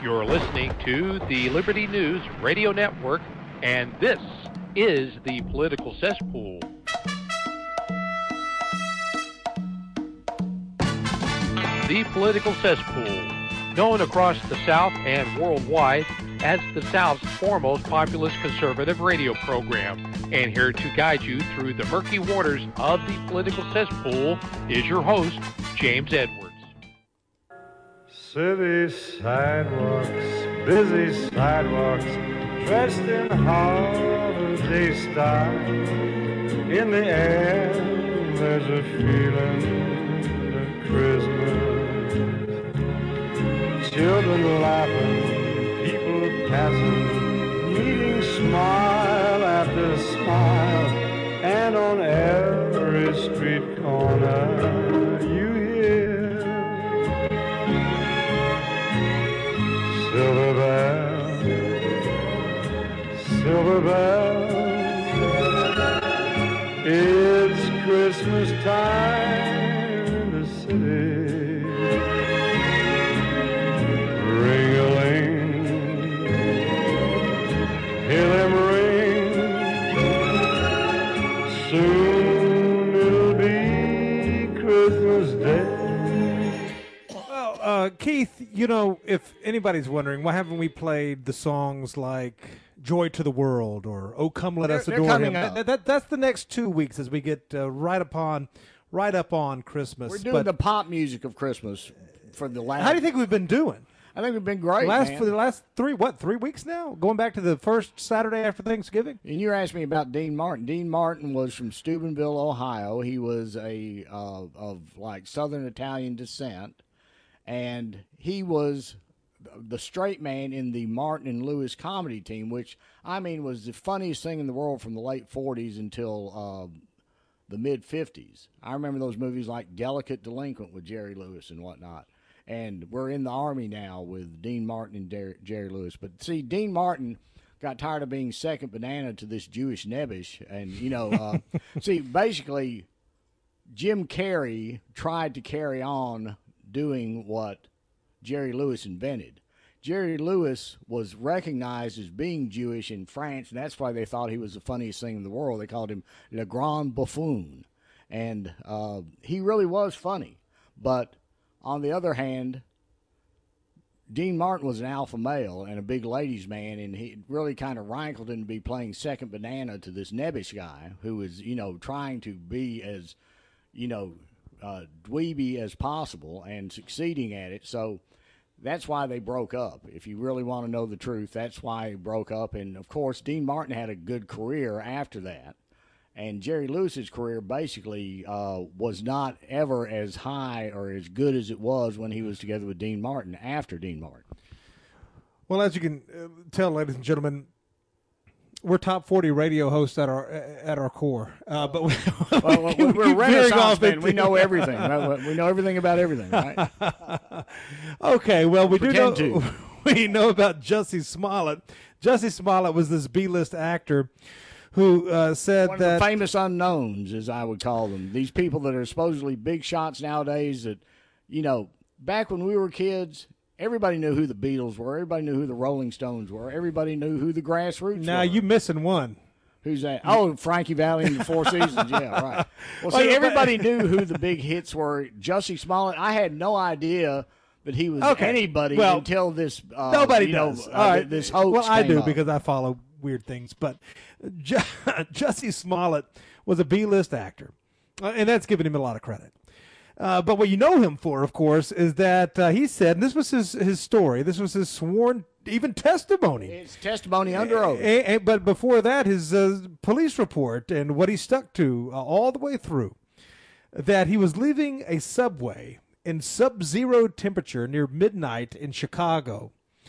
You're listening to the Liberty News Radio Network, and this is the Political Cesspool. The Political Cesspool, known across the South and worldwide as the South's foremost populist conservative radio program. And here to guide you through the murky waters of the Political Cesspool is your host, James Edwards. City sidewalks, busy sidewalks, dressed in holiday style. In the air, there's a feeling of Christmas. Children laughing, people passing, meeting smile after smile. And on every street corner, you hear silver bells, silver bells, it's Christmas time in the city. Ring-a-ling, hear them ring, soon it'll be Christmas Day. Keith, you know, if anybody's wondering, why haven't we played the songs like Joy to the World or Oh Come Let Us Adore Him? That's the next 2 weeks as we get right up on Christmas. We're doing the pop music of Christmas for the last. How do you think we've been doing? I think we've been great, For the last 3 weeks now? Going back to the first Saturday after Thanksgiving? And you asked me about Dean Martin. Dean Martin was from Steubenville, Ohio. He was of like Southern Italian descent. And he was the straight man in the Martin and Lewis comedy team, which, I mean, was the funniest thing in the world from the late 40s until the mid-50s. I remember those movies like Delicate Delinquent with Jerry Lewis and whatnot. And we're in the Army now with Dean Martin and Jerry Lewis. But, see, Dean Martin got tired of being second banana to this Jewish nebbish. And, you know, see, basically, Jim Carrey tried to carry on doing what Jerry Lewis invented. Jerry Lewis was recognized as being Jewish in France, and that's why they thought he was the funniest thing in the world. They called him Le Grand Buffoon. And he really was funny. But on the other hand, Dean Martin was an alpha male and a big ladies' man, and he really kind of rankled him to be playing second banana to this nebbish guy who was, you know, trying to be as, you know, dweeby as possible and succeeding at it. So that's why they broke up. If you really want to know the truth, that's why they broke up. And, of course, Dean Martin had a good career after that. And Jerry Lewis's career basically was not ever as high or as good as it was when he was together with Dean Martin after Dean Martin. Well, as you can tell, ladies and gentlemen, we're top 40 radio hosts at our core, but we're Renaissance men. We know everything. We know everything about everything, right? Okay, well, we know about Jussie Smollett. Jussie Smollett was this B-list actor who said one of that the famous unknowns, as I would call them, these people that are supposedly big shots nowadays. That, you know, back when we were kids, everybody knew who the Beatles were. Everybody knew who the Rolling Stones were. Everybody knew who the Grassroots were. Now, you missing one. Who's that? Oh, Frankie Valli and the Four Seasons. Yeah, right. Well, see, everybody knew who the big hits were. Jussie Smollett, I had no idea that he was anybody until this. Nobody does. This hoax. Well, I do up. because I follow weird things. But Jussie Smollett was a B-list actor, and that's giving him a lot of credit. But what you know him for, of course, is that he said, and this was his story, this was his sworn even testimony. It's testimony under oath. But before that, his police report and what he stuck to all the way through, that he was leaving a subway in sub-zero temperature near midnight in Chicago.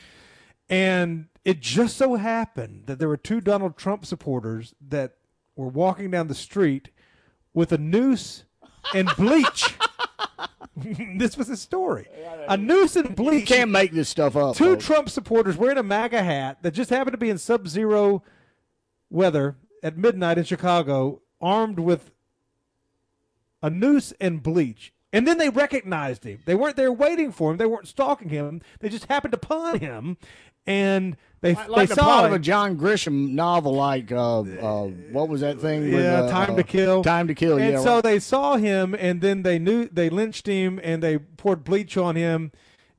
And it just so happened that there were two Donald Trump supporters that were walking down the street with a noose and bleach. This was his story. A noose and bleach. You can't make this stuff up. Two folks. Trump supporters wearing a MAGA hat that just happened to be in sub-zero weather at midnight in Chicago, armed with a noose and bleach. And then they recognized him. They weren't there waiting for him. They weren't stalking him. They just happened upon him, and they like they the saw plot him. of a John Grisham novel, like what was that thing? Yeah, with, Time to Kill. Time to Kill. And yeah, so right. they saw him, and then they lynched him, and they poured bleach on him.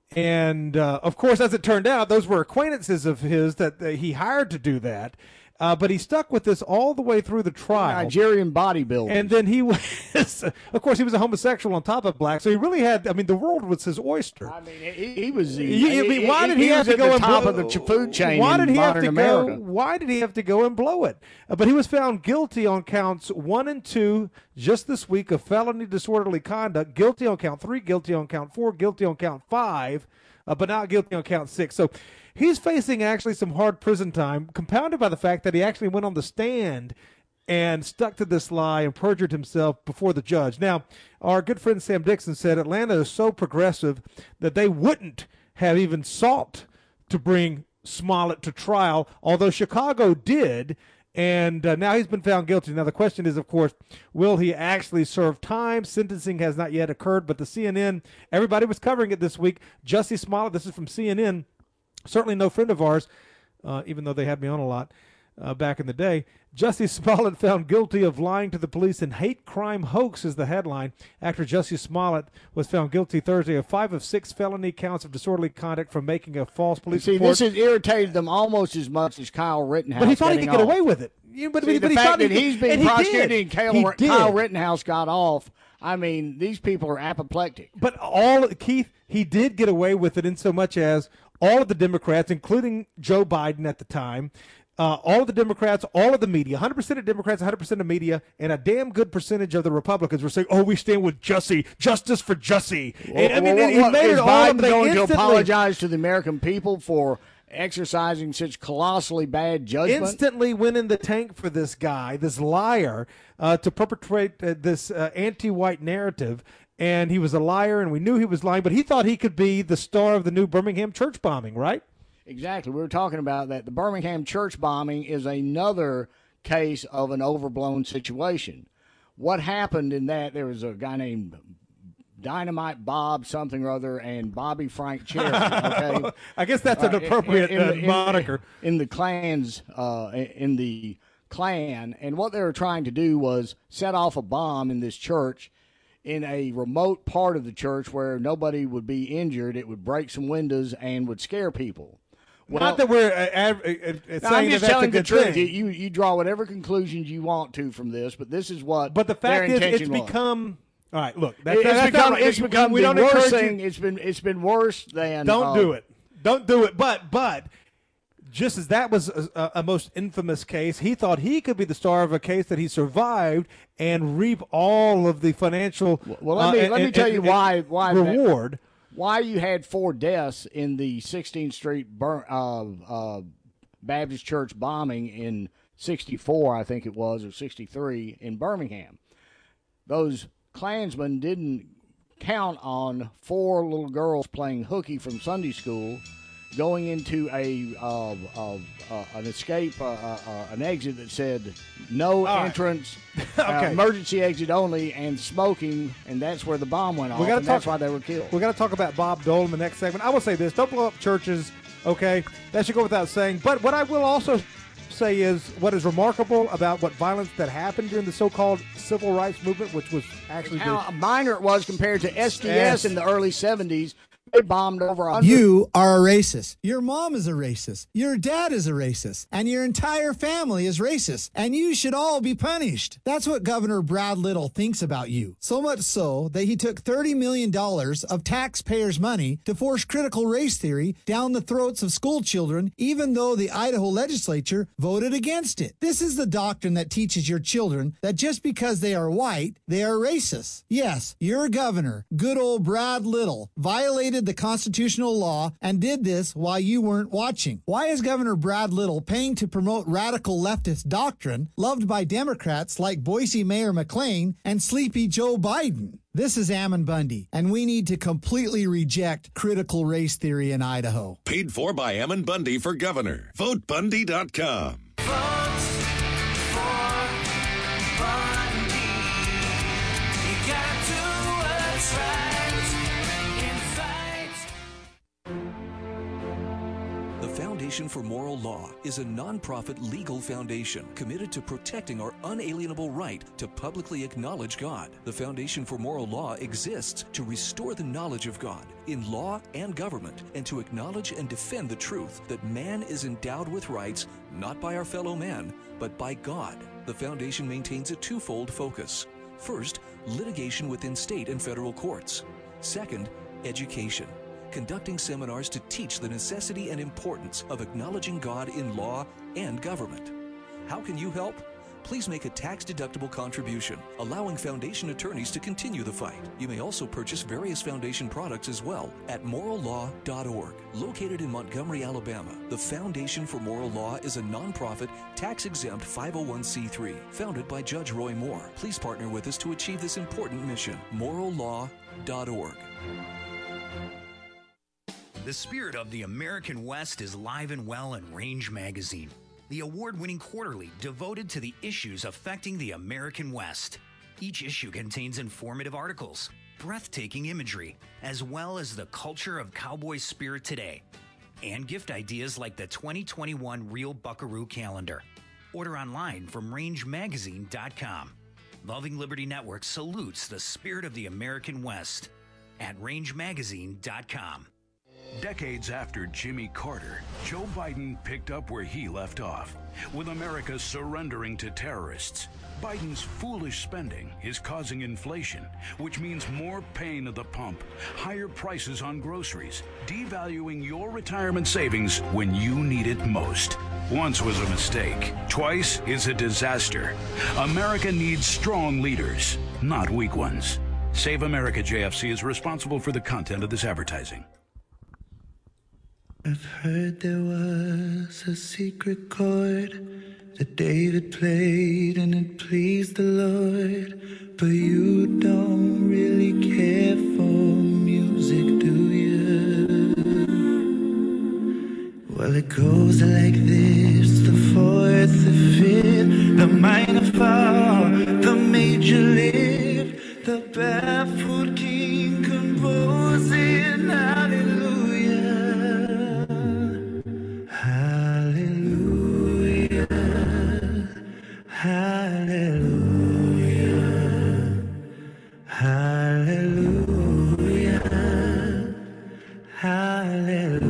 And of course, as it turned out, those were acquaintances of his that he hired to do that. But he stuck with this all the way through the trial. Nigerian bodybuilder. And then he was, of course, he was a homosexual on top of black. So he really had, I mean, the world was his oyster. I mean, he was. Why did he have was to go at the and top blow, of the food chain why did in he have modern to America? go? Why did he have to go and blow it? But he was found guilty on counts 1 and 2 just this week of felony disorderly conduct. Guilty on count 3, guilty on count 4, guilty on count 5, but not guilty on count 6. So he's facing actually some hard prison time, compounded by the fact that he actually went on the stand and stuck to this lie and perjured himself before the judge. Now, our good friend Sam Dixon said Atlanta is so progressive that they wouldn't have even sought to bring Smollett to trial, although Chicago did, and now he's been found guilty. Now, the question is, of course, will he actually serve time? Sentencing has not yet occurred, but the CNN, everybody was covering it this week. Jussie Smollett, this is from CNN, certainly no friend of ours, even though they had me on a lot back in the day. Jussie Smollett found guilty of lying to the police in hate crime hoax is the headline. Actor Jussie Smollett was found guilty Thursday of 5 of 6 felony counts of disorderly conduct for making a false police report. This has irritated them almost as much as Kyle Rittenhouse. But he thought he getting could get off. away with it. But See, the he fact thought that he's being prosecuted and did. Kyle Rittenhouse got off, I mean, these people are apoplectic. But Keith, he did get away with it in so much as all of the Democrats, including Joe Biden at the time, all of the Democrats, all of the media, 100% of Democrats, 100% of media, and a damn good percentage of the Republicans were saying, "Oh, we stand with Jussie, justice for Jussie." And, I mean, he made is it all Biden up. They going to instantly- apologize to the American people for exercising such colossally bad judgment? Instantly went in the tank for this guy, this liar, to perpetrate this anti-white narrative. And he was a liar, and we knew he was lying, but he thought he could be the star of the new Birmingham church bombing, right? Exactly. We were talking about that. The Birmingham church bombing is another case of an overblown situation. What happened in that, there was a guy named Dynamite Bob something or other and Bobby Frank Cherry. Okay? I guess that's an appropriate moniker. In the clans, in the Klan, and what they were trying to do was set off a bomb in this church in a remote part of the church where nobody would be injured. It would break some windows and would scare people. Well, Not that we're saying I'm just that's telling a good the truth. thing. You draw whatever conclusions you want to from this, but this is what. But the fact their is, it's intention was. become. All right, look. It's become we the don't worst encourage thing. It's been worse than. Don't do it. Don't do it. But just as that was a most infamous case, he thought he could be the star of a case that he survived and reap all of the financial. Well, let me tell you why reward. Why you had 4 deaths in the 16th Street Baptist Church bombing in 64, I think it was, or 63 in Birmingham. Those Klansmen didn't count on 4 little girls playing hooky from Sunday school going into an escape, an exit that said no entrance, emergency exit only, and smoking, and that's where the bomb went off, and that's why they were killed. We got to talk about Bob Dole in the next segment. I will say this: don't blow up churches. Okay, that should go without saying. But what I will also say is what is remarkable about what violence that happened during the so-called civil rights movement, which was actually how minor it was compared to SDS in the early 70s. They bombed over 100. You are a racist. Your mom is a racist. Your dad is a racist. And your entire family is racist. And you should all be punished. That's what Governor Brad Little thinks about you. So much so that he took $30 million of taxpayers' money to force critical race theory down the throats of school children, even though the Idaho legislature voted against it. This is the doctrine that teaches your children that just because they are white, they are racist. Yes, your governor, good old Brad Little, violated the constitutional law and did this while you weren't watching. Why is Governor Brad Little paying to promote radical leftist doctrine loved by Democrats like Boise Mayor McLean and Sleepy Joe Biden? This is Ammon Bundy, and we need to completely reject critical race theory in Idaho. Paid for by Ammon Bundy for governor. VoteBundy.com. Vote for Bundy. You gotta do what's right. Foundation for Moral Law is a nonprofit legal foundation committed to protecting our unalienable right to publicly acknowledge God. The Foundation for Moral Law exists to restore the knowledge of God in law and government, and to acknowledge and defend the truth that man is endowed with rights not by our fellow man, but by God. The foundation maintains a twofold focus. First, litigation within state and federal courts. Second, education, conducting seminars to teach the necessity and importance of acknowledging God in law and government. How can you help? Please make a tax-deductible contribution, allowing foundation attorneys to continue the fight. You may also purchase various foundation products as well at morallaw.org. Located in Montgomery, Alabama, the Foundation for Moral Law is a nonprofit, tax-exempt 501c3 founded by Judge Roy Moore. Please partner with us to achieve this important mission. morallaw.org. The spirit of the American West is live and well in Range Magazine, the award-winning quarterly devoted to the issues affecting the American West. Each issue contains informative articles, breathtaking imagery, as well as the culture of cowboy spirit today, and gift ideas like the 2021 Real Buckaroo calendar. Order online from rangemagazine.com. Loving Liberty Network salutes the spirit of the American West at rangemagazine.com. Decades after Jimmy Carter, Joe Biden picked up where he left off, with America surrendering to terrorists. Biden's foolish spending is causing inflation, which means more pain at the pump, higher prices on groceries, devaluing your retirement savings when you need it most. Once was a mistake. Twice is a disaster. America needs strong leaders, not weak ones. Save America JFC is responsible for the content of this advertising. I've heard there was a secret chord that David played and it pleased the Lord. But you don't really care for music, do you? Well, it goes like this: the fourth, the fifth, the minor fall, the major lift, the barefoot king composing hallelujah. Hallelujah, hallelujah, hallelujah, hallelujah.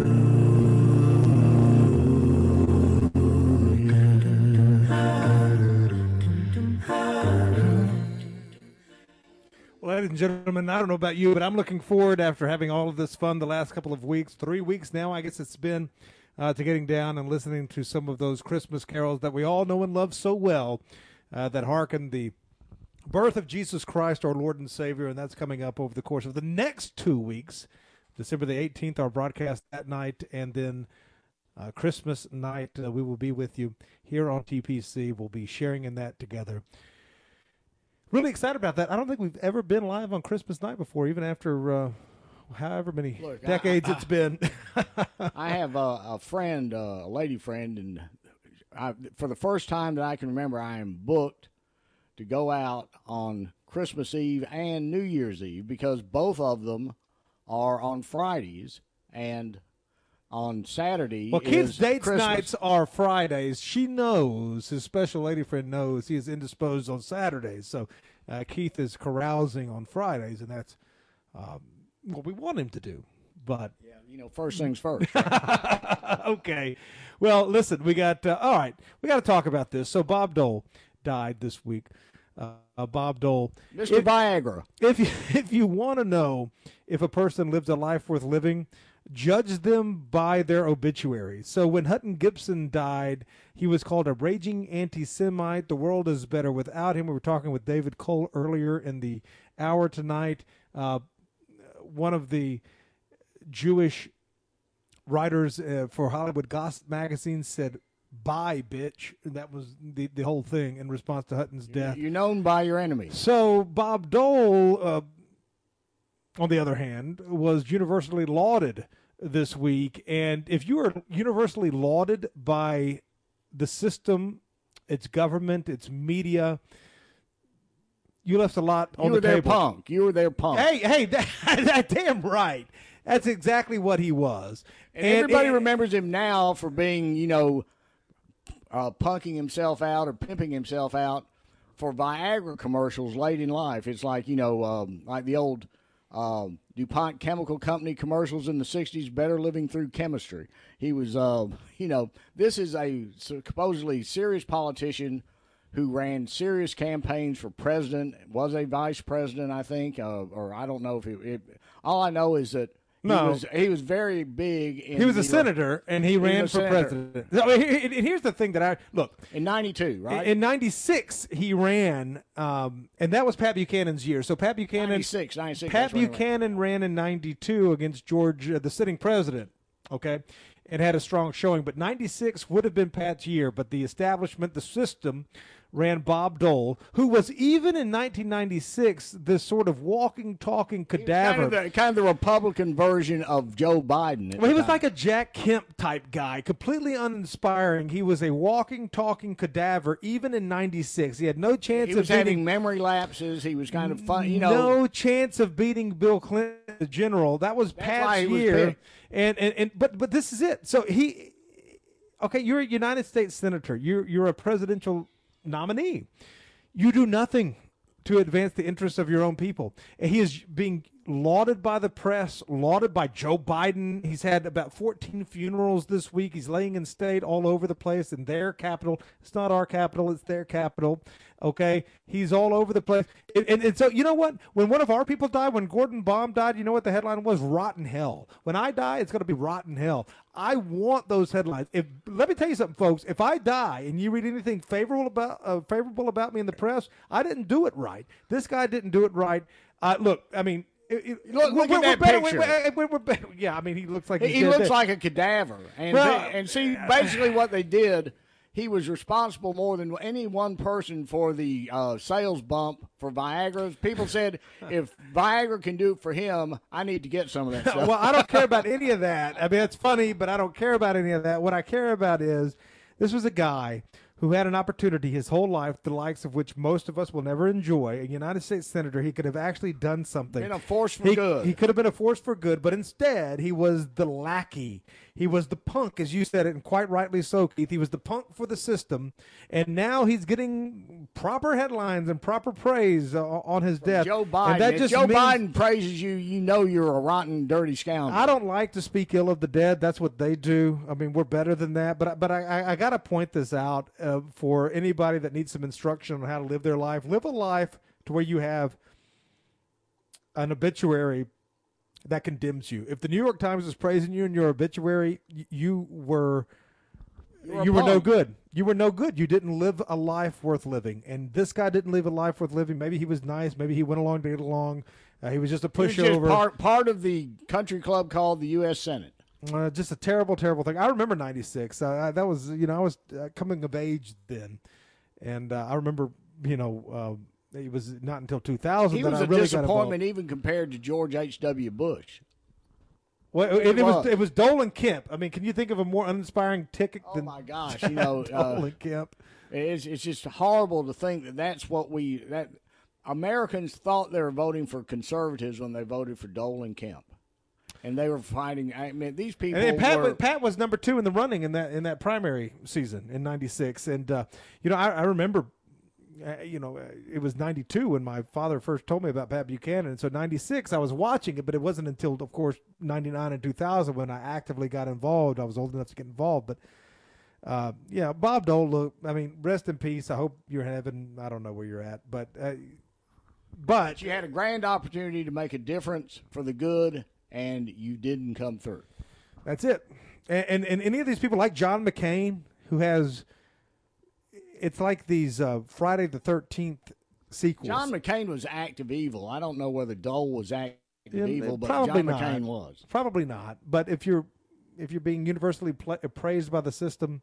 Well, ladies and gentlemen, I don't know about you, but I'm looking forward, after having all of this fun the last couple of weeks, 3 weeks now, I guess it's been, to getting down and listening to some of those Christmas carols that we all know and love so well, that hearken the birth of Jesus Christ, our Lord and Savior, and that's coming up over the course of the next 2 weeks. December the 18th, our broadcast that night, and then Christmas night, we will be with you here on TPC. We'll be sharing in that together. Really excited about that. I don't think we've ever been live on Christmas night before, even after however many decades it's been. I have a friend, a lady friend, and for the first time that I can remember, I am booked to go out on Christmas Eve and New Year's Eve, because both of them are on Fridays, and on Saturday. Well, Keith's dates Christmas. nights are Fridays. She knows, his special lady friend knows, he is indisposed on Saturdays. So Keith is carousing on Fridays, and that's what we want him to do. But yeah, first things first. Right? Okay. Well, listen, we got all right. We got to talk about this. So Bob Dole died this week. Bob Dole, Mr. Viagra. If you want to know if a person lives a life worth living, judge them by their obituary. So when Hutton Gibson died, he was called a raging anti-Semite. The world is better without him. We were talking with David Cole earlier in the hour tonight. One of the Jewish writers for Hollywood Gossip magazine said, "Bye, bitch." And that was the whole thing in response to Hutton's death. You're known by your enemies. So Bob Dole, on the other hand, was universally lauded this week. And if you are universally lauded by the system, its government, its media, you left a lot on the table. You were their punk. Hey, that's damn right. That's exactly what he was. And everybody remembers him now for being, punking himself out or pimping himself out for Viagra commercials late in life. It's like, like the old DuPont Chemical Company commercials in the 60s, better living through chemistry. He was, this is a supposedly serious politician who ran serious campaigns for president, was a vice president, I think, or I don't know if all I know is that he was very big. He was a senator, and he ran for president. And here's the thing that in 92, right? In 96, he ran, and that was Pat Buchanan's year. So Pat Buchanan, 96. Pat Buchanan ran in 92 against George, the sitting president. Okay, and had a strong showing, but 96 would have been Pat's year. But the establishment, the system, ran Bob Dole, who was even in 1996 this sort of walking, talking cadaver. Kind of the Republican version of Joe Biden. Well, he was like a Jack Kemp type guy, completely uninspiring. He was a walking, talking cadaver even in 96. He had no chance of having memory lapses. He was kind of fun, No chance of beating Bill Clinton, the general. That was Pat's year. But this is it. So you're a United States senator. You're a presidential nominee. You do nothing to advance the interests of your own people. And he is being lauded by the press, lauded by Joe Biden. He's had about 14 funerals this week. He's laying in state all over the place in their capital. It's not our capital, it's their capital. Okay? He's all over the place. And so, you know what? When one of our people died, when Gordon Baum died, you know what the headline was? Rotten hell. When I die, it's going to be rotten hell. I want those headlines. Let me tell you something, folks. If I die and you read anything favorable about me in the press, I didn't do it right. This guy didn't do it right. Look, I mean, look at that picture. Yeah, I mean, he looks like he looks like a cadaver. And see, basically what they did, he was responsible more than any one person for the sales bump for Viagra. People said, if Viagra can do it for him, I need to get some of that stuff. Well, I don't care about any of that. I mean, it's funny, but I don't care about any of that. What I care about is this was a guy who had an opportunity his whole life, the likes of which most of us will never enjoy. A United States senator, he could have actually done something. Been a force for good. He could have been a force for good, but instead he was the lackey. He was the punk, as you said it, and quite rightly so, Keith. He was the punk for the system, and now he's getting proper headlines and proper praise on his death. Joe Biden. If Joe Biden praises you, you know you're a rotten, dirty scoundrel. I don't like to speak ill of the dead. That's what they do. I mean, we're better than that. But I got to point this out for anybody that needs some instruction on how to live their life. Live a life to where you have an obituary that condemns you. If the New York Times is praising you in your obituary, you were no good. You were no good. You didn't live a life worth living. And this guy didn't live a life worth living. Maybe he was nice. Maybe he went along to get along. He was just a pushover. He was just part of the country club called the U.S. Senate. Just a terrible, terrible thing. I remember 96. That was, I was coming of age then. And I remember, it was not until 2000 that I really got involved. He was a disappointment even compared to George H.W. Bush. Well, it was Dolan Kemp. I mean, can you think of a more uninspiring ticket than my gosh, Dolan Kemp? It's just horrible to think that that's what that Americans thought they were voting for conservatives when they voted for Dolan Kemp. And they were fighting. I mean, these people. And Pat was number 2 in the running in that primary season in '96, and I remember. It was 92 when my father first told me about Pat Buchanan. And so 96, I was watching it, but it wasn't until, of course, 99 and 2000 when I actively got involved. I was old enough to get involved. But, Bob Dole, look, I mean, rest in peace. I hope you're in heaven. I don't know where you're at. But you had a grand opportunity to make a difference for the good, and you didn't come through. That's it. And any of these people like John McCain, who has – it's like these Friday the 13th sequels. John McCain was active evil. I don't know whether Dole was active evil, but John McCain was. Probably not. But if you're being universally praised by the system,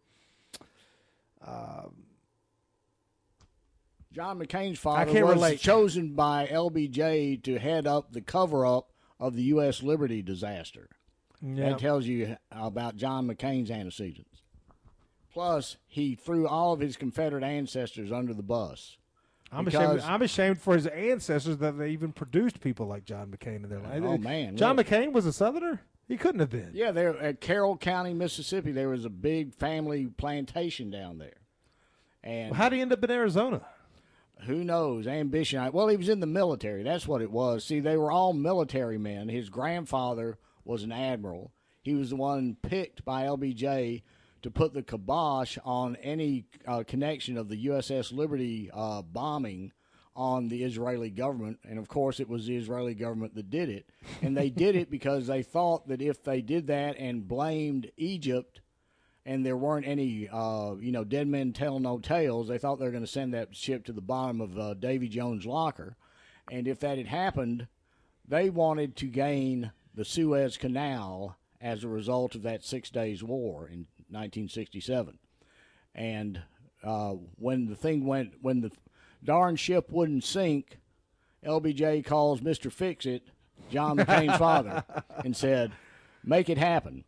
John McCain's father was chosen by LBJ to head up the cover-up of the U.S. Liberty disaster. Yeah. That tells you about John McCain's antecedents. Plus, he threw all of his Confederate ancestors under the bus. I'm ashamed for his ancestors that they even produced people like John McCain in their life. Oh, man. John McCain was a Southerner? He couldn't have been. Yeah, there at Carroll County, Mississippi, there was a big family plantation down there. And Well, how did he end up in Arizona? who knows? Ambition. Well, he was in the military. That's what it was. See, they were all military men. His grandfather was an admiral. He was the one picked by LBJ to put the kibosh on any connection of the USS Liberty bombing on the Israeli government. And, of course, it was the Israeli government that did it. And they did it because they thought that if they did that and blamed Egypt and there weren't any, dead men tell no tales, they thought they were going to send that ship to the bottom of Davy Jones' locker. And if that had happened, they wanted to gain the Suez Canal as a result of that 6 Days War in 1967. And when the darn ship wouldn't sink, LBJ calls Mr. Fix-It, John McCain's father, and said, make it happen.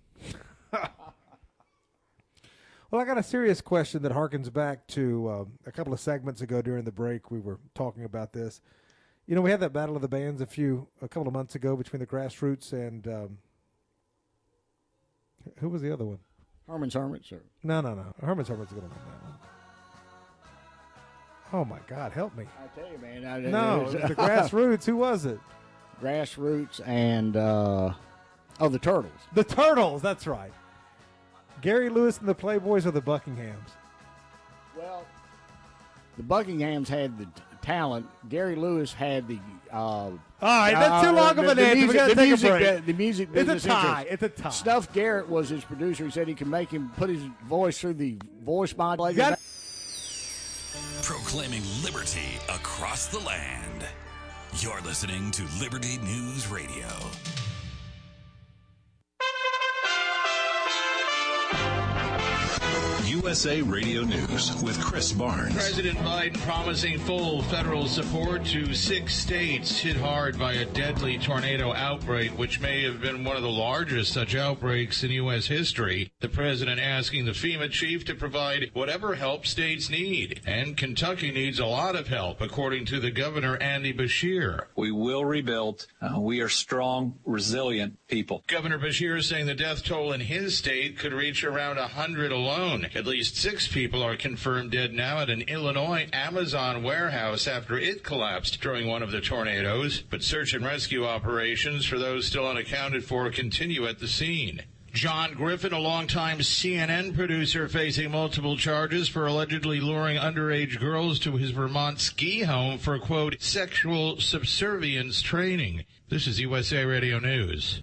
Well, I got a serious question that harkens back to a couple of segments ago during the break. We were talking about this. You know, we had that Battle of the Bands a couple of months ago between the Grassroots and who was the other one? Herman's Hermits, sir. No. Herman's Hermits is going to win that one. Oh, my God, help me. I tell you, man. No, the Grassroots. Who was it? Grassroots and, the Turtles. The Turtles, that's right. Gary Lewis and the Playboys or the Buckinghams? Well, the Buckinghams had the talent. Gary Lewis had the... all right, that's too long of an answer. We got to take a break. The music business. It's a tie. Snuff Garrett was his producer. He said he could make him put his voice through the voice modulator. Proclaiming liberty across the land. You're listening to Liberty News Radio. USA Radio News with Chris Barnes. President Biden promising full federal support to 6 states hit hard by a deadly tornado outbreak, which may have been one of the largest such outbreaks in U.S. history. The president asking the FEMA chief to provide whatever help states need. And Kentucky needs a lot of help, according to the governor, Andy Beshear. We will rebuild. We are strong, resilient people. Governor Beshear saying the death toll in his state could reach around 100 alone. At least 6 people are confirmed dead now at an Illinois Amazon warehouse after it collapsed during one of the tornadoes. But search and rescue operations for those still unaccounted for continue at the scene. John Griffin, a longtime CNN producer, facing multiple charges for allegedly luring underage girls to his Vermont ski home for, quote, sexual subservience training. This is USA Radio News.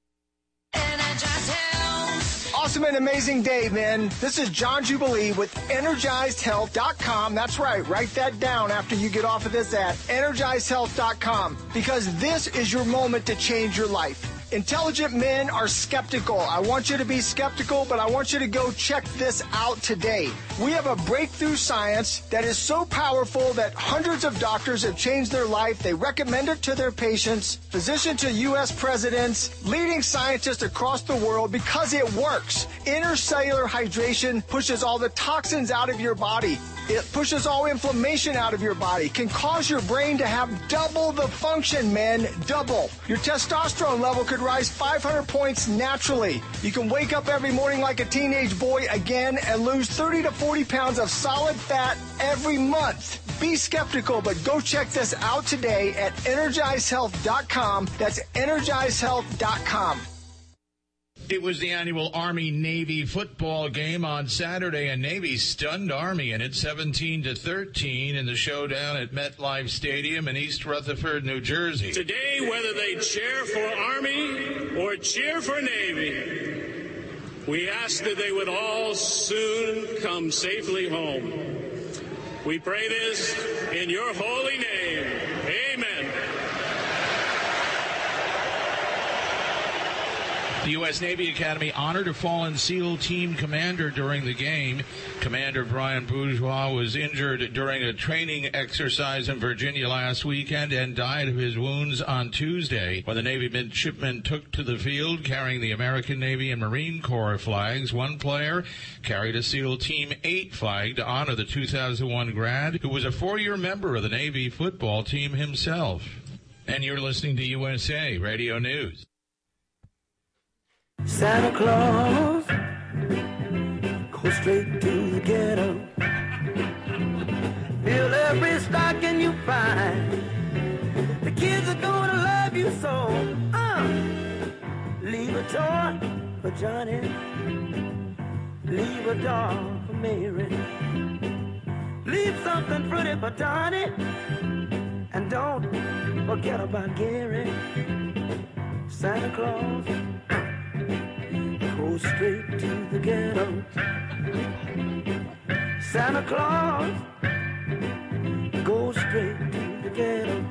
Awesome and amazing day, man. This is John Jubilee with EnergizedHealth.com. That's right. Write that down after you get off of this at EnergizedHealth.com, because this is your moment to change your life. Intelligent men are skeptical. I want you to be skeptical, but I want you to go check this out today. We have a breakthrough science that is so powerful that hundreds of doctors have changed their life. They recommend it to their patients, physicians to U.S. presidents, leading scientists across the world, because it works. Intercellular hydration pushes all the toxins out of your body. It pushes all inflammation out of your body, can cause your brain to have double the function, men, double. Your testosterone level could rise 500 points naturally. You can wake up every morning like a teenage boy again and lose 30 to 40 pounds of solid fat every month. Be skeptical, but go check this out today at EnergizedHealth.com. That's EnergizedHealth.com. It was the annual Army-Navy football game on Saturday, and Navy stunned Army in it 17-13 in the showdown at MetLife Stadium in East Rutherford, New Jersey. Today, whether they cheer for Army or cheer for Navy, we ask that they would all soon come safely home. We pray this in your holy name. Amen. The U.S. Navy Academy honored a fallen SEAL team commander during the game. Commander Brian Bourgeois was injured during a training exercise in Virginia last weekend and died of his wounds on Tuesday. When the Navy midshipmen took to the field carrying the American Navy and Marine Corps flags, one player carried a SEAL Team 8 flag to honor the 2001 grad, who was a 4-year member of the Navy football team himself. And you're listening to USA Radio News. Santa Claus, go straight to the ghetto. Fill every stocking you find. The kids are gonna love you so. Leave a toy for Johnny. Leave a doll for Mary. Leave something pretty for Donnie. And don't forget about Gary. Santa Claus, go straight to the ghetto. Santa Claus, go straight to the ghetto.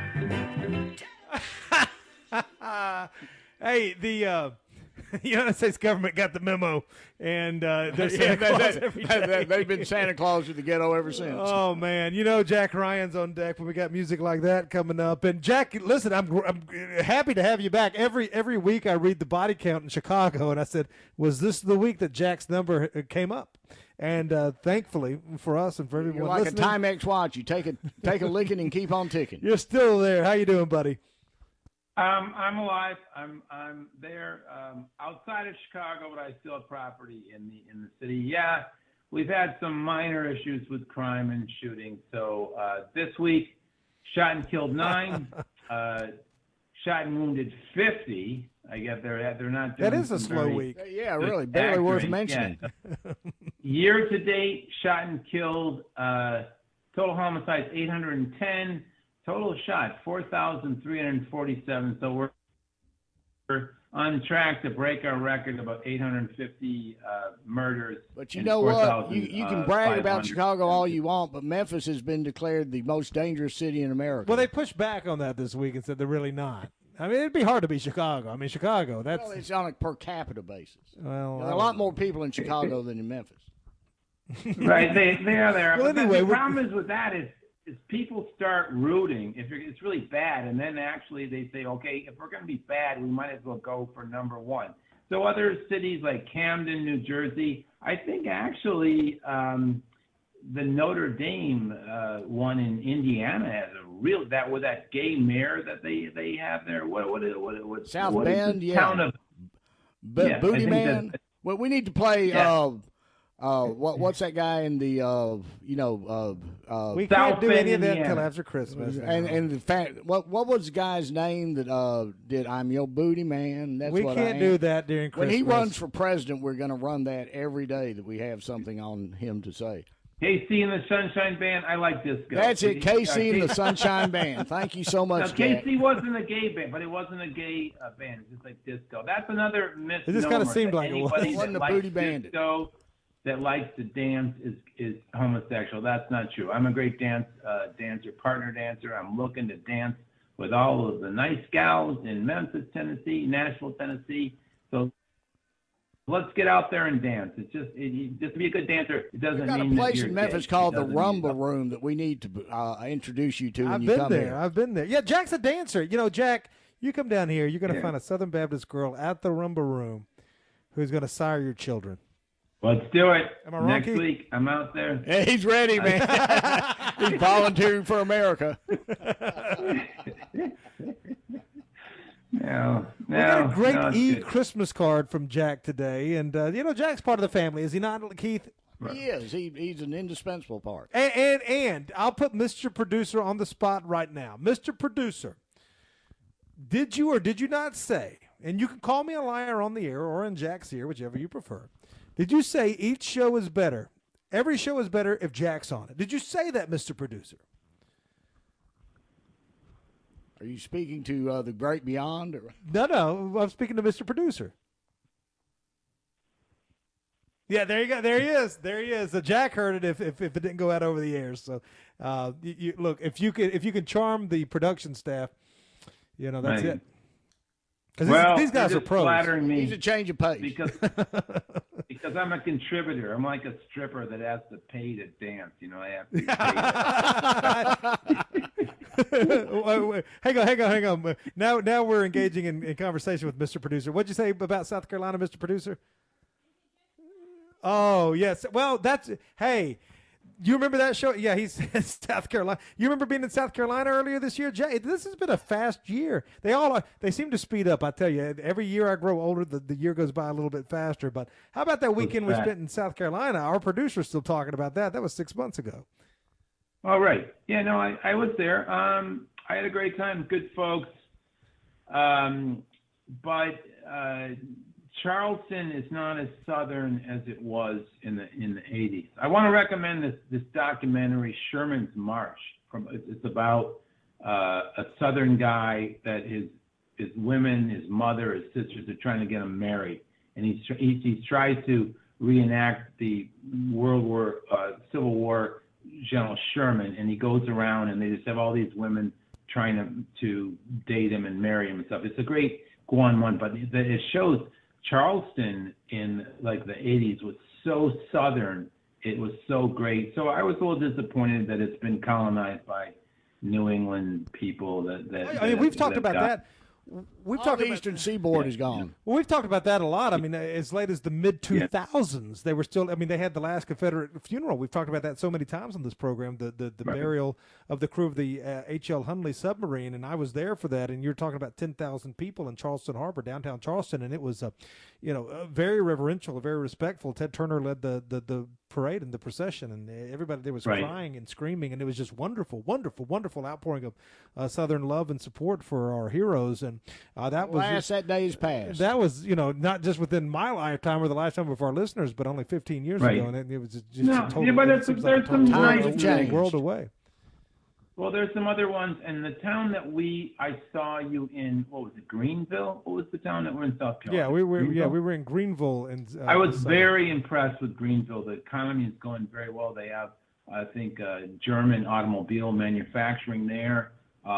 Hey, the United States government got the memo, and they're Santa Claus every day. They've been Santa Claus to the ghetto ever since. Oh man, you know Jack Ryan's on deck when we got music like that coming up. And Jack, listen, I'm happy to have you back. Every week I read the body count in Chicago, and I said, was this the week that Jack's number came up? And thankfully for us and for everyone, you're like listening, a Timex watch. You take a licking and keep on ticking. You're still there. How you doing, buddy? I'm alive. I'm there outside of Chicago, but I still have property in the city. Yeah, we've had some minor issues with crime and shooting. So this week, shot and killed 9, shot and wounded 50. I guess they're not doing that is a slow week. Yeah, really, barely worth mentioning. Yeah. Year to date, shot and killed, total homicides 810. Total shot 4,347. So we're on track to break our record about 850 murders. But you know what? You can brag about Chicago all you want, but Memphis has been declared the most dangerous city in America. Well, they pushed back on that this week and said they're really not. I mean, it'd be hard to be Chicago. I mean, Chicago, that's... Well, it's on a per capita basis. Well, there are a lot more people in Chicago than in Memphis. Right, they are there. Well, but anyway, the problem is with that is people start rooting if it's really bad, and then actually they say, okay, if we're going to be bad, we might as well go for number 1. So other cities like Camden, New Jersey, I think actually the Notre Dame one in Indiana has a real with that gay mayor that they have there. What South Bend, yeah. Town of Booty Man. Well, we need to play. Yeah. What's that guy in the we can't do any of that until after Christmas. And the fact, what was the guy's name that did "I'm Your Booty Man"? That's we what can't do that during Christmas. When he runs for president, we're going to run that every day that we have something on him to say. KC and the Sunshine Band. I like disco. That's it, KC and the Sunshine Band. Thank you so much. Now, KC wasn't a gay band, but it wasn't a gay band. It's just like disco. That's another misnomer. It just kind of seemed like it was. It wasn't a booty bandit. Disco that likes to dance is homosexual. That's not true. I'm a great dancer, partner dancer. I'm looking to dance with all of the nice gals in Memphis, Tennessee, Nashville, Tennessee. So let's get out there and dance. It's just to be a good dancer. It doesn't mean we've got a place in Memphis called the Rumba Room that we need to introduce you to when you come here. I've been there. Yeah, Jack's a dancer. You know, Jack, you come down here, you're going to find a Southern Baptist girl at the Rumba Room who's going to sire your children. Let's do it. Am I wrong, Next Keith? week, I'm out there. Yeah, he's ready, man. He's volunteering for America. No, we got a great Christmas card from Jack today, and Jack's part of the family, is he not, Keith? He is. He's an indispensable part. And I'll put Mr. Producer on the spot right now. Mr. Producer, did you or did you not say, and you can call me a liar on the air or in Jack's ear, whichever you prefer, did you say each show is better, every show is better if Jack's on it? Did you say that, Mr. Producer? Are you speaking to the great beyond? Or? No, I'm speaking to Mr. Producer. Yeah, there you go. There he is. There he is. So Jack heard it if it didn't go out over the air. So, look, if you can charm the production staff, that's right. It. Because these guys are just pros. Flattering me He's a change of pace. Because I'm a contributor. I'm like a stripper that has to pay to dance. I have to pay. Hang on. Now we're engaging in conversation with Mr. Producer. What'd you say about South Carolina, Mr. Producer? Oh, yes. Well, hey, you remember that show? Yeah, he's in South Carolina. You remember being in South Carolina earlier this year? Jay, this has been a fast year. They seem to speed up, I tell you. Every year I grow older, the year goes by a little bit faster. But how about that weekend we spent in South Carolina? Our producer's still talking about that. That was 6 months ago. All right. Yeah, no, I was there. I had a great time. Good folks. But Charleston is not as southern as it was in the 80s. I want to recommend this documentary, Sherman's March. It's about a southern guy that his women, his mother, his sisters are trying to get him married, and he tries to reenact the Civil War General Sherman, and he goes around and they just have all these women trying to date him and marry him and stuff. It's a great go-on one, but it shows Charleston in like the 80s was so southern. It was so great. So I was a little disappointed that it's been colonized by New England people. We've talked about that. We've talked the Eastern Seaboard is gone. Well, we've talked about that a lot. I mean, as late as the mid-2000s, they were still. I mean, they had the last Confederate funeral. We've talked about that so many times on this program. The burial of the crew of the H.L. Hunley submarine, and I was there for that. And you're talking about 10,000 people in Charleston Harbor, downtown Charleston, and it was, very reverential, very respectful. Ted Turner led the parade and the procession, and everybody there was crying and screaming, and it was just wonderful, wonderful, wonderful outpouring of Southern love and support for our heroes. And that day's past. That was, not just within my lifetime or the lifetime of our listeners, but only 15 years ago, and it was just a total. Yeah, but there's some nice world away. Well, there's some other ones, and the town that I saw you in. What was it, Greenville? What was the town that we're in South Carolina? Yeah, we were in Greenville, and I was very impressed with Greenville. The economy is going very well. They have, I think, German automobile manufacturing there,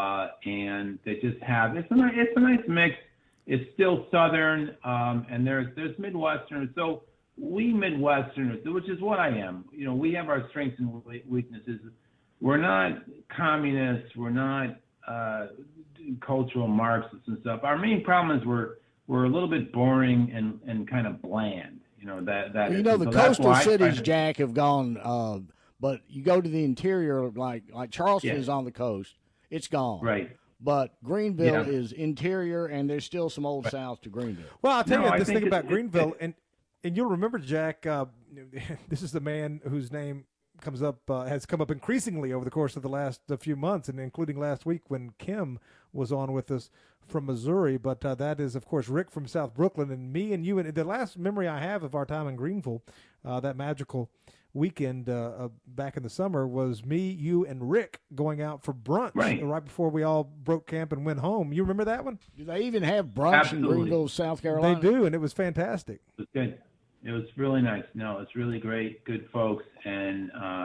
and they just have. It's a nice mix. It's still Southern, and there's Midwesterners. So we Midwesterners, which is what I am. We have our strengths and weaknesses. We're not communists. We're not cultural Marxists and stuff. Our main problem is we're a little bit boring and kind of bland. The coastal cities, Jack, have gone. But you go to the interior, like Charleston is on the coast. It's gone. Right. But Greenville is interior, and there's still some old South to Greenville. Well, I'll tell you this thing about Greenville, and you'll remember, Jack, this is the man whose name has come up increasingly over the course of the last few months, and including last week when Kim was on with us from Missouri. But that is, of course, Rick from South Brooklyn, and me and you. And the last memory I have of our time in Greenville, that magical weekend back in the summer, was me, you, and Rick going out for brunch right before we all broke camp and went home. You remember that one? Do they even have brunch in Greenville, South Carolina? They do, and it was fantastic. It was good. It was really nice. No, it's really great. Good folks. And,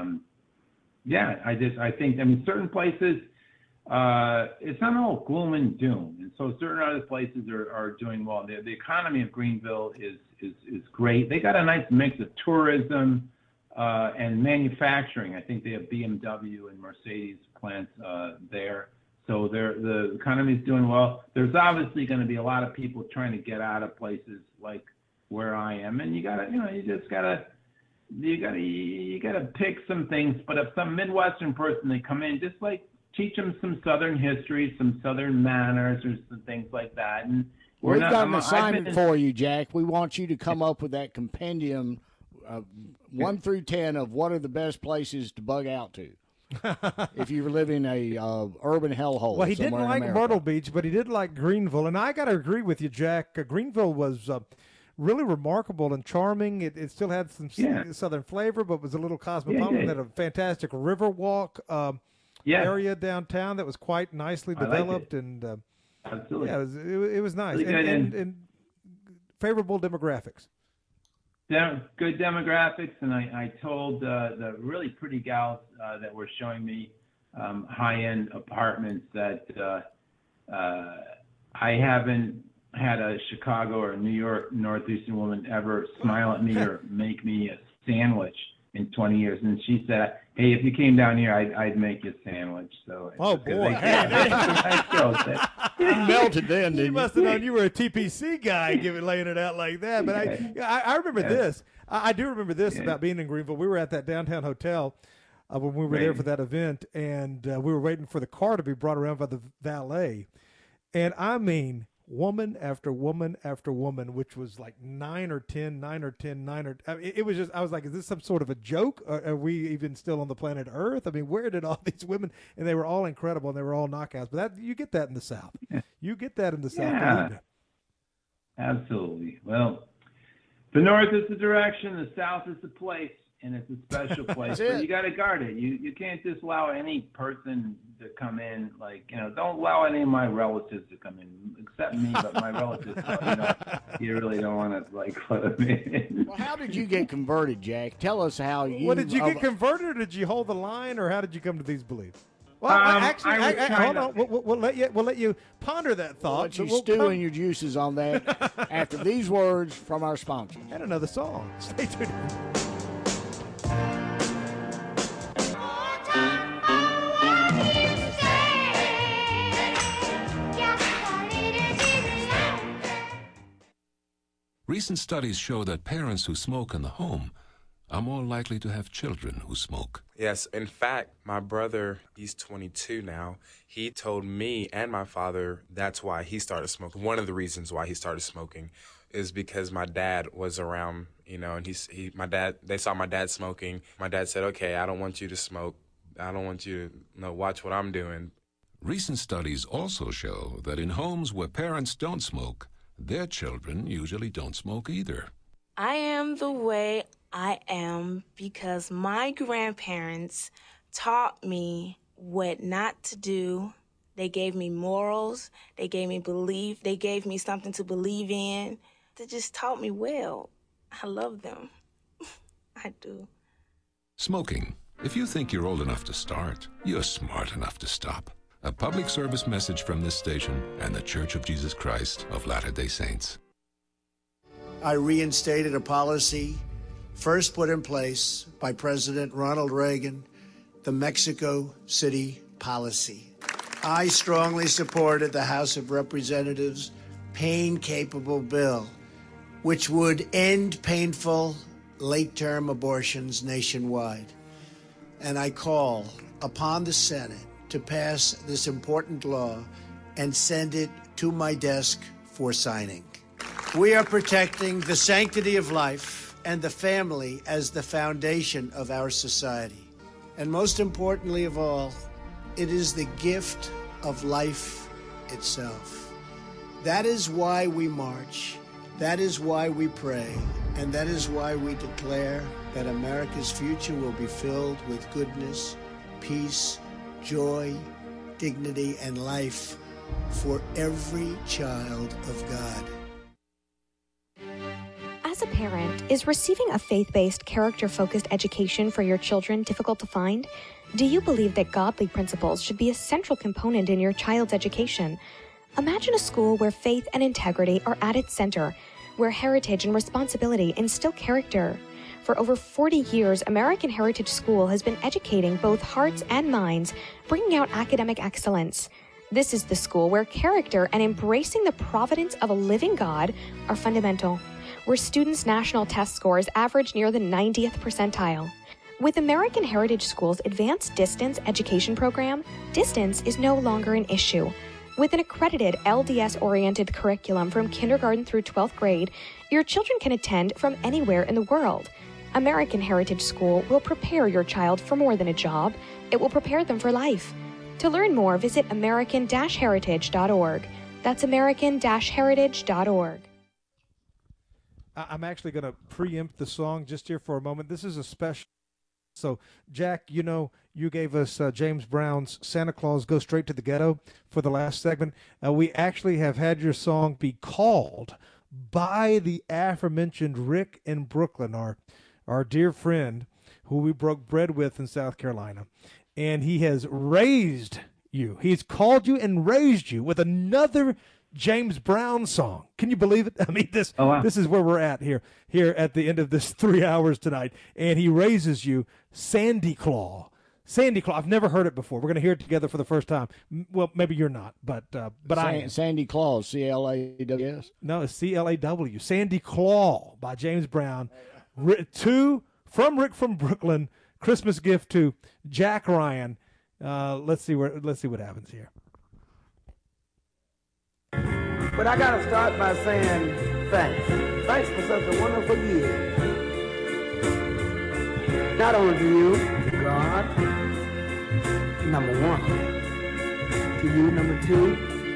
I think, certain places, it's not all gloom and doom. And so certain other places are doing well. The economy of Greenville is great. They got a nice mix of tourism and manufacturing. I think they have BMW and Mercedes plants there. So the economy is doing well. There's obviously going to be a lot of people trying to get out of places like where I am, and you gotta pick some things. But if some Midwestern person, they come in, just like teach them some Southern history, some Southern manners, or some things like that. And we've got an assignment for you, Jack. We want you to come up with that compendium, 1 through 10, of what are the best places to bug out to. If you live in a urban hellhole. Well, he didn't like Myrtle Beach, but he did like Greenville, and I got to agree with you, Jack. Greenville was really remarkable and charming. It still had some Southern flavor, but was a little cosmopolitan. It had a fantastic river walk area downtown that was quite nicely developed, and absolutely, it was nice and favorable demographics. Yeah, good demographics, and I told the really pretty gals that were showing me high-end apartments that I had a Chicago or New York Northeastern woman ever smile at me or make me a sandwich in 20 years. And she said, hey, if you came down here, I'd make you a sandwich. So, oh, boy. You melted then, didn't you? You must have known you were a TPC guy laying it out like that. But I remember this. I do remember this about being in Greenville. We were at that downtown hotel when we were there for that event, and we were waiting for the car to be brought around by the valet. And I mean, woman after woman after woman, which was like 9 or 10. It was just, I was like, is this some sort of a joke? Or are we even still on the planet Earth? I mean, where did all these women, and they were all incredible and they were all knockouts, but you get that in the South. You get that in the South. Yeah, absolutely. Well, the North is the direction, the South is the place, and it's a special place. But you got to guard it. You can't just allow any person to come in. Like, don't allow any of my relatives to come in, except me. But my relatives, you really don't want to let them in. Well, how did you get converted, Jack? Tell us how you. Well, did you get converted, or did you hold the line, or how did you come to these beliefs? Well, actually, hold on. We'll let you ponder that thought. We'll let you stew in your juices on that after these words from our sponsor. And another song. Stay tuned. Recent studies show that parents who smoke in the home are more likely to have children who smoke. Yes, in fact, my brother, he's 22 now. He told me and my father that's why he started smoking. One of the reasons why he started smoking is because my dad was around, and they saw my dad smoking. My dad said, okay, I don't want you to smoke. I don't want you to watch what I'm doing. Recent studies also show that in homes where parents don't smoke, their children usually don't smoke either. I am the way I am because my grandparents taught me what not to do. They gave me morals. They gave me belief. They gave me something to believe in. They just taught me well. I love them. I do. Smoking. If you think you're old enough to start, you're smart enough to stop. A public service message from this station and the Church of Jesus Christ of Latter-day Saints. I reinstated a policy first put in place by President Ronald Reagan, the Mexico City policy. I strongly supported the House of Representatives' pain-capable bill, which would end painful late-term abortions nationwide. And I call upon the Senate to pass this important law and send it to my desk for signing. We are protecting the sanctity of life and the family as the foundation of our society. And most importantly of all, it is the gift of life itself. That is why we march, that is why we pray, and that is why we declare that America's future will be filled with goodness, peace, joy, dignity, and life for every child of God. As a parent, is receiving a faith-based, character-focused education for your children difficult to find? Do you believe that godly principles should be a central component in your child's education? Imagine a school where faith and integrity are at its center, where heritage and responsibility instill character. For over 40 years, American Heritage School has been educating both hearts and minds, bringing out academic excellence. This is the school where character and embracing the providence of a living God are fundamental, where students' national test scores average near the 90th percentile. With American Heritage School's advanced distance education program, distance is no longer an issue. With an accredited LDS-oriented curriculum from kindergarten through 12th grade, your children can attend from anywhere in the world. American Heritage School will prepare your child for more than a job. It will prepare them for life. To learn more, visit american-heritage.org. That's american-heritage.org. I'm actually going to preempt the song just here for a moment. This is a special. So, Jack, you gave us James Brown's Santa Claus Go Straight to the Ghetto for the last segment. We actually have had your song be called by the aforementioned Rick in Brooklyn, our dear friend who we broke bread with in South Carolina. And he has raised you. He's called you and raised you with another James Brown song. Can you believe it? I mean, this is where we're at here at the end of this 3 hours tonight. And he raises you Sandy Claw. Sandy Claw. I've never heard it before. We're going to hear it together for the first time. Well, maybe you're not, but I am. Sandy Claw, C-L-A-W-S? No, it's C-L-A-W. Sandy Claw by James Brown. From Rick from Brooklyn. Christmas gift to Jack Ryan. Let's see what happens here. But I got to start by saying thanks. Thanks for such a wonderful year. Not only to you, God, number one, to you, number two,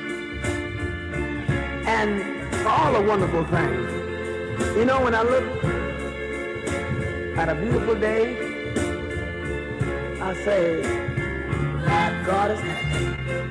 and for all the wonderful things. You know, when I look at a beautiful day, I say, God is happy.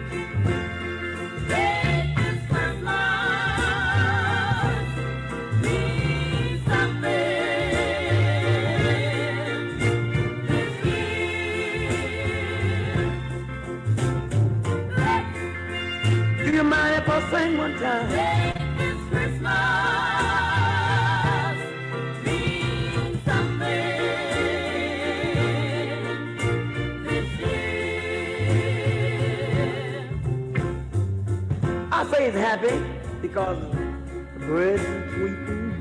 Do you mind if I sing one time? This Christmas means something this year. I say it's happy because the birds are tweeting,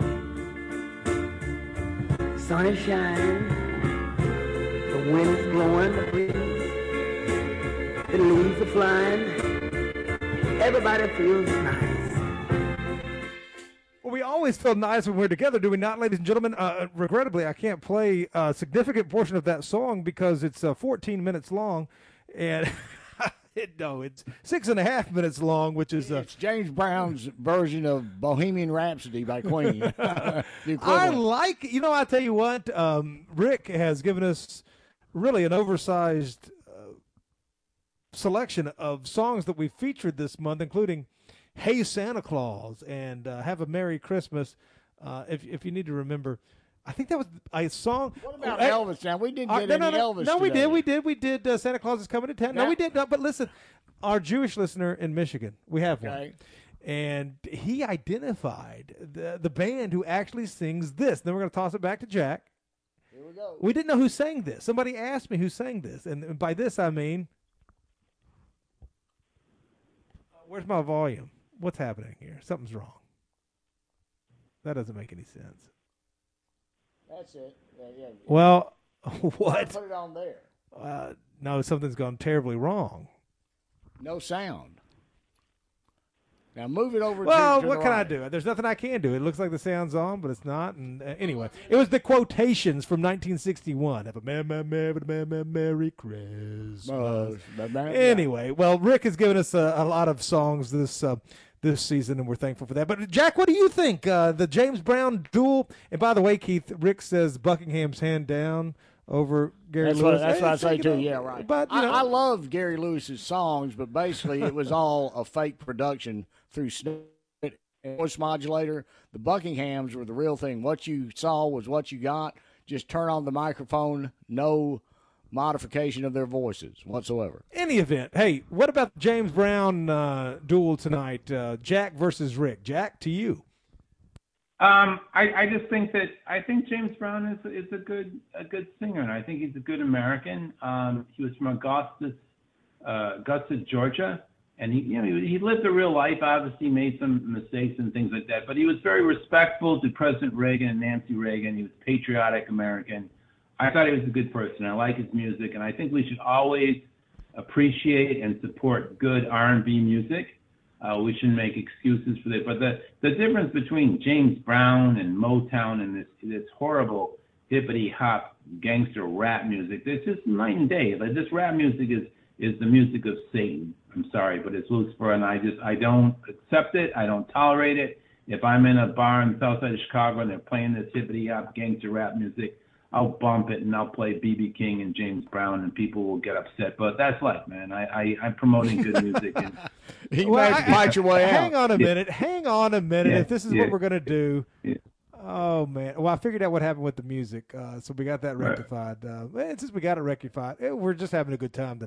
the sun is shining, the wind is blowing, the breeze, the leaves are flying. Everybody feels nice. Well, we always feel nice when we're together, do we not, ladies and gentlemen? Regrettably, I can't play a significant portion of that song because it's 14 minutes long, and it's 6.5 minutes long, which is it's James Brown's version of Bohemian Rhapsody by Queen. I tell you what, Rick has given us really an oversized selection of songs that we featured this month, including Hey Santa Claus and Have a Merry Christmas. If you need to remember, I think that was a song. What about Elvis now? We didn't get any Elvis No, today. we did Santa Claus is Coming to Town. No, we did not. But listen, our Jewish listener in Michigan, we have one. And he identified the band who actually sings this. Then we're going to toss it back to Jack. Here we go. We didn't know who sang this. Somebody asked me who sang this. And by this, I mean, where's my volume? What's happening here? Something's wrong. That doesn't make any sense. That's it. Yeah. Well, what? Put it on there. No, something's gone terribly wrong. No sound. Now move it over. Well, to what the can right. I do? There's nothing I can do. It looks like the sound's on, but it's not. And anyway, it was the quotations from 1961. Have a Merry Christmas. Anyway, well, Rick has given us a lot of songs this season, and we're thankful for that. But Jack, what do you think? The James Brown duel. And by the way, Keith, Rick says Buckingham's hand down over Gary Lewis. That's what I say too. Yeah, right. But I love Gary Lewis's songs, but basically it was all a fake production through snippet and voice modulator. The Buckinghams were the real thing. What you saw was what you got. Just turn on the microphone. No modification of their voices whatsoever. Any event, hey, what about the James Brown duel tonight? Jack versus Rick. Jack, to you. I just think James Brown is a good singer, and I think he's a good American. He was from Augusta, Georgia, and he lived a real life. Obviously, made some mistakes and things like that, but he was very respectful to President Reagan and Nancy Reagan. He was a patriotic American. I thought he was a good person. I like his music, and I think we should always appreciate and support good R&B music. We shouldn't make excuses for that. But the difference between James Brown and Motown and this horrible hippity hop gangster rap music, it's just night and day. Like, this rap music is the music of Satan. I'm sorry, but it's Lucifer, and I don't accept it. I don't tolerate it. If I'm in a bar in the south side of Chicago and they're playing this hippity hop gangster rap music, I'll bump it and I'll play B.B. King and James Brown, and people will get upset. But that's life, man. I'm promoting good music. And fight your way out. Hang on a minute. Yeah, if this is what we're going to do. Yeah. Oh, man. Well, I figured out what happened with the music, so we got that rectified. Since we got it rectified, we're just having a good time tonight.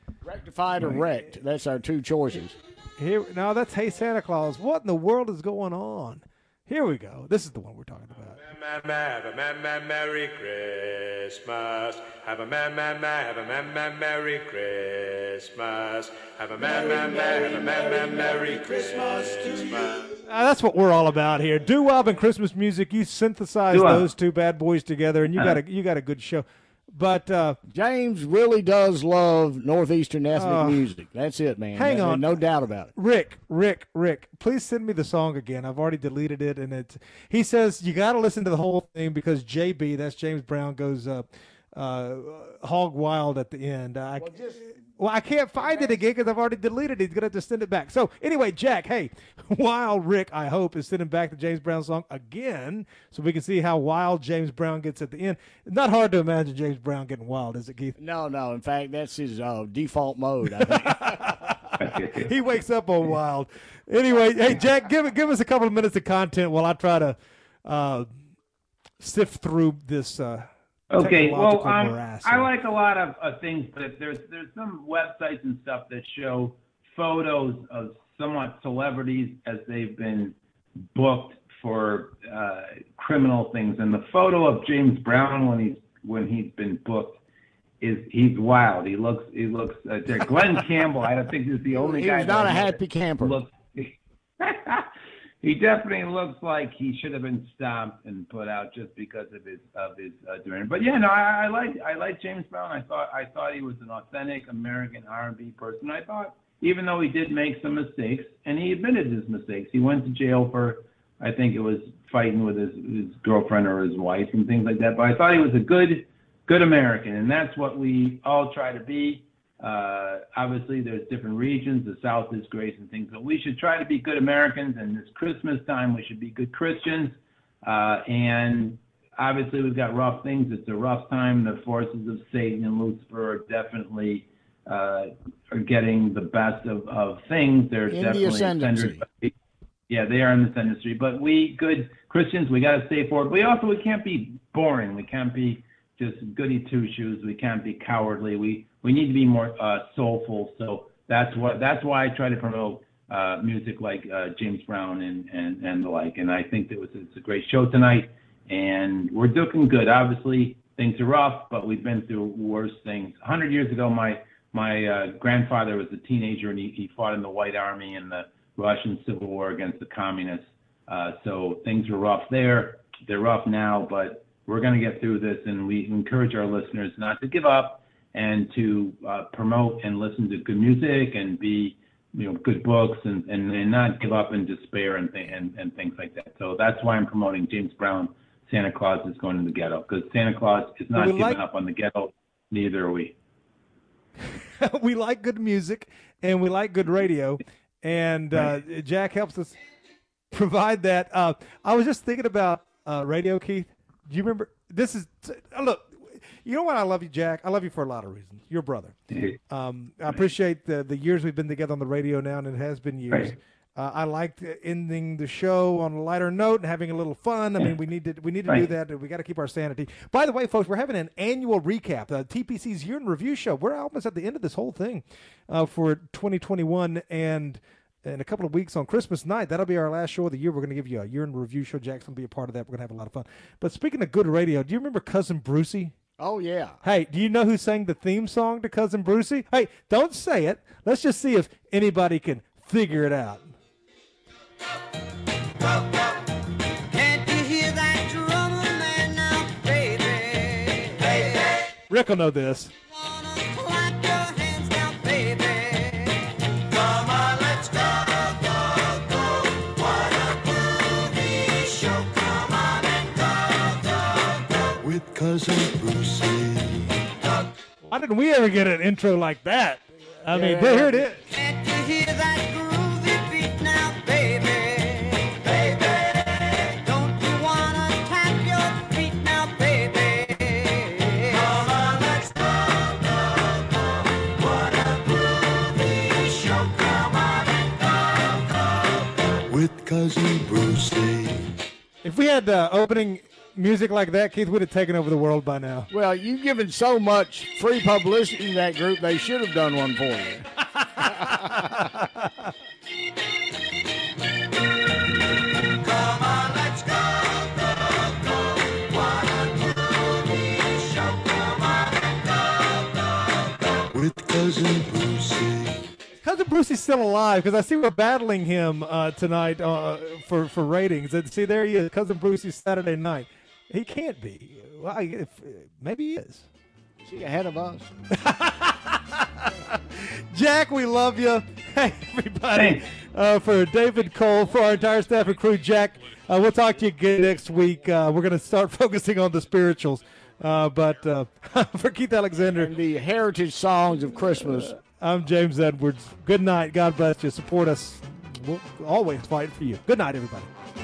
Rectified or wrecked. That's our two choices. Here, now that's Hey Santa Claus. What in the world is going on? Here we go. This is the one we're talking about. Have a Merry Christmas. Have a Merry Christmas. Have a Merry Christmas to you. That's what we're all about here. Doo-wop and Christmas music. You synthesize those two bad boys together, and you got a good show. But James really does love Northeastern ethnic music. That's it, man. Hang on. No doubt about it. Rick, please send me the song again. I've already deleted it, he says you got to listen to the whole thing because JB, that's James Brown, goes hog wild at the end. I can't find it again because I've already deleted it. He's going to have to send it back. So, anyway, Jack, hey, Wild Rick, I hope, is sending back the James Brown song again so we can see how wild James Brown gets at the end. Not hard to imagine James Brown getting wild, is it, Keith? No. In fact, that's his default mode, I think. He wakes up on wild. Anyway, hey, Jack, give us a couple of minutes of content while I try to sift through this Okay, well, morass. I like a lot of things, but there's some websites and stuff that show photos of somewhat celebrities as they've been booked for criminal things, and the photo of James Brown when he's been booked he's wild. He looks Glenn Campbell. I don't think he's the only guy. He's not a happy camper. He definitely looks like he should have been stomped and put out just because of his doing. But yeah, no, I like James Brown. I thought he was an authentic American R&B person. I thought even though he did make some mistakes, and he admitted his mistakes, he went to jail for, I think it was fighting with his girlfriend or his wife and things like that. But I thought he was a good American, and that's what we all try to be. Obviously, there's different regions. The South is great and things, but we should try to be good Americans. And this Christmas time, we should be good Christians. And obviously, we've got rough things. It's a rough time. The forces of Satan and Lucifer are definitely are getting the best of things. They're in definitely the ascendancy. Yeah, they are in the ascendancy. But we, good Christians, we got to stay forward. We can't be boring. We can't be just goody two shoes. We can't be cowardly. We need to be more soulful. So that's why I try to promote music like James Brown and the like. And I think it's a great show tonight, and we're looking good. Obviously, things are rough, but we've been through worse things. 100 years ago, my grandfather was a teenager, and he fought in the White Army in the Russian Civil War against the communists. So things were rough there. They're rough now, but we're going to get through this, and we encourage our listeners not to give up and to promote and listen to good music and be, good books and not give up in despair and things like that. So that's why I'm promoting James Brown, Santa Claus is Going to the Ghetto, because Santa Claus is not giving up on the ghetto. Neither are we. We like good music and we like good radio, and Jack helps us provide that. I was just thinking about radio, Keith. Do you remember? This is look. You know what? I love you, Jack. I love you for a lot of reasons. You're a brother. I appreciate the years we've been together on the radio now, and it has been years. I liked ending the show on a lighter note and having a little fun. I mean, we need to do that. We got to keep our sanity. By the way, folks, we're having an annual recap, TPC's Year in Review show. We're almost at the end of this whole thing for 2021, and in a couple of weeks on Christmas night, that'll be our last show of the year. We're going to give you a Year in Review show. Jackson will be a part of that. We're going to have a lot of fun. But speaking of good radio, do you remember Cousin Brucey? Oh, yeah. Hey, do you know who sang the theme song to Cousin Brucey? Hey, don't say it. Let's just see if anybody can figure it out. Can't you hear that drummer man now, baby? Baby. Rick will know this. Clap your hands now, baby. Come on, let's go, go, go. What a groovy show. Come on and go, go, go. With Cousin Brucey. Why didn't we ever get an intro like that? I mean, but here it is. Can't you hear that groovy beat now, baby? Baby. Don't you wanna tap your feet now, baby? Come on, let's go, go, go. What a groovy show. Come on and go, go, go. With Cousin Brucey. If we had opening music like that, Keith, would have taken over the world by now. Well, you've given so much free publicity to that group, they should have done one for you. Come on, let's go, go, go. What a groovy show. Come on and go, go, go. With Cousin Brucey. Cousin Brucey's still alive because I see we're battling him tonight for ratings. And see, there he is, Cousin Brucey's Saturday night. He can't be. Well, maybe he is. Is he ahead of us? Jack, we love you. Hey, everybody. For David Cole, for our entire staff and crew, Jack, we'll talk to you again next week. We're going to start focusing on the spirituals. But for Keith Alexander. And the heritage songs of Christmas. I'm James Edwards. Good night. God bless you. Support us. We'll always fight for you. Good night, everybody.